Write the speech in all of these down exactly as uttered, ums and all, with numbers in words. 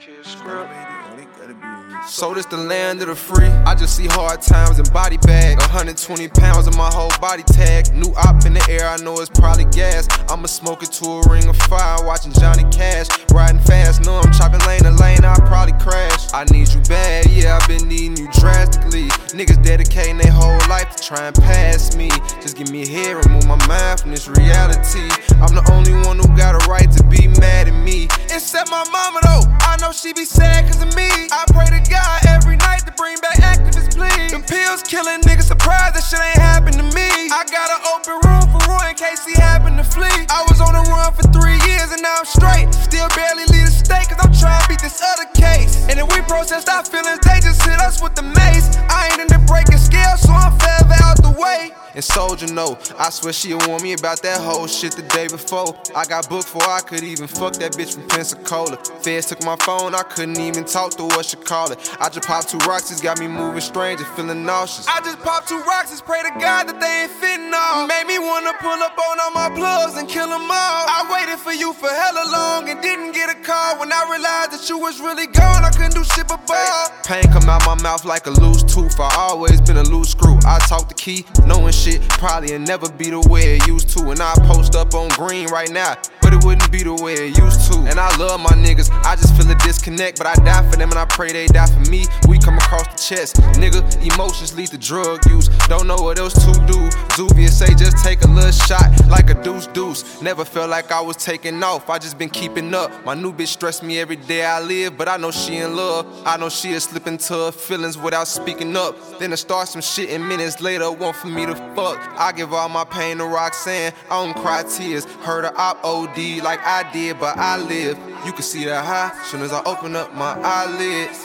So this the land of the free. I just see hard times and body bag. one hundred twenty pounds in my whole body tag. New op in the air, I know it's probably gas. I'ma smoke it to a ring of fire. Watching Johnny Cash, riding fast. Know I'm chopping lane to lane, I'll probably crash. I need you bad, yeah, I've been needing you drastically. Niggas dedicating their whole life to try and pass me. Just give me a head, remove my mind from this reality. I'm the only one who got a right to be mad at me. Except my mama though, I know she be sad cause of me. I pray to God every night to bring back activist please. Them pills killing niggas, surprised that shit ain't happened to me. I got an open room for Roy in case he happened to flee. I was on the run for three years and now I'm straight. Still barely leave the state cause I'm trying to beat this other case. And if we processed our feelings, they just hit us with the mace. I ain't in the breaking scale, so I'm forever out the way. And Soldier know, I swear she'll warn me about that whole shit the day before. I got booked before I could even fuck that bitch from Pensacola. Feds took my phone, I couldn't even talk to what she call it. I just popped two rocks, it's got me moving strange and feeling nauseous. I just popped two rocks, just pray to God that they ain't fitting all. Made me wanna pull up on all my plugs and kill them all. I waited for you for hella long and didn't get a call. When I realized that you was really gone, I couldn't do shit but ball. Pain come out my mouth like a loose tooth, I always been a loose screw. I talk the key, knowing shit probably will never be the way it used to. And I post up on green right now, but it wouldn't be the way it used to. And I love my niggas, I just feel a disconnect, but I die for them and I pray they die for me. We come across the chest, nigga, emotions lead to drug use. Don't know what else to do. Zuvia say just take a little shot like a deuce deuce. Never felt like I was taking off, I just been keeping up. My new bitch stress me every day I live, but I know she in love. I know she'll slip into her feelings without speaking up. Then to start some shit and minutes later want for me to fuck. I give all my pain to Roxanne, I don't cry tears. Heard her op O D like I did, but I live. You can see that high, soon as I open up my eyelids.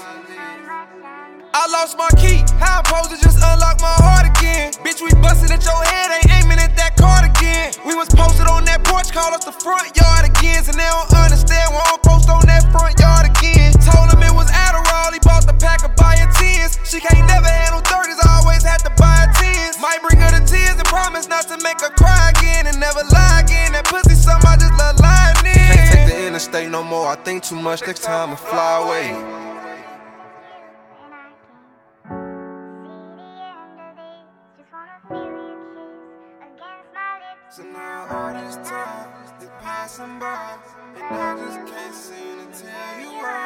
I lost my key, how I'm supposed to just unlock my heart again? Bitch, we bustin' at your head, ain't aiming at that card again. We was posted on that porch, call us the front yard again. And they don't understand why I'm post on that front yard again. Told him it was Adderall, he bought the pack of Biotins. She can't never handle thirties, I always had to buy her tens. Might bring her to tears and promise not to make her cry again and never lie again. That pussy something I just love lying in. Can't take the interstate no more, I think too much, next time I fly away. So now all this time is passing by, and I just can't seem to tell you why.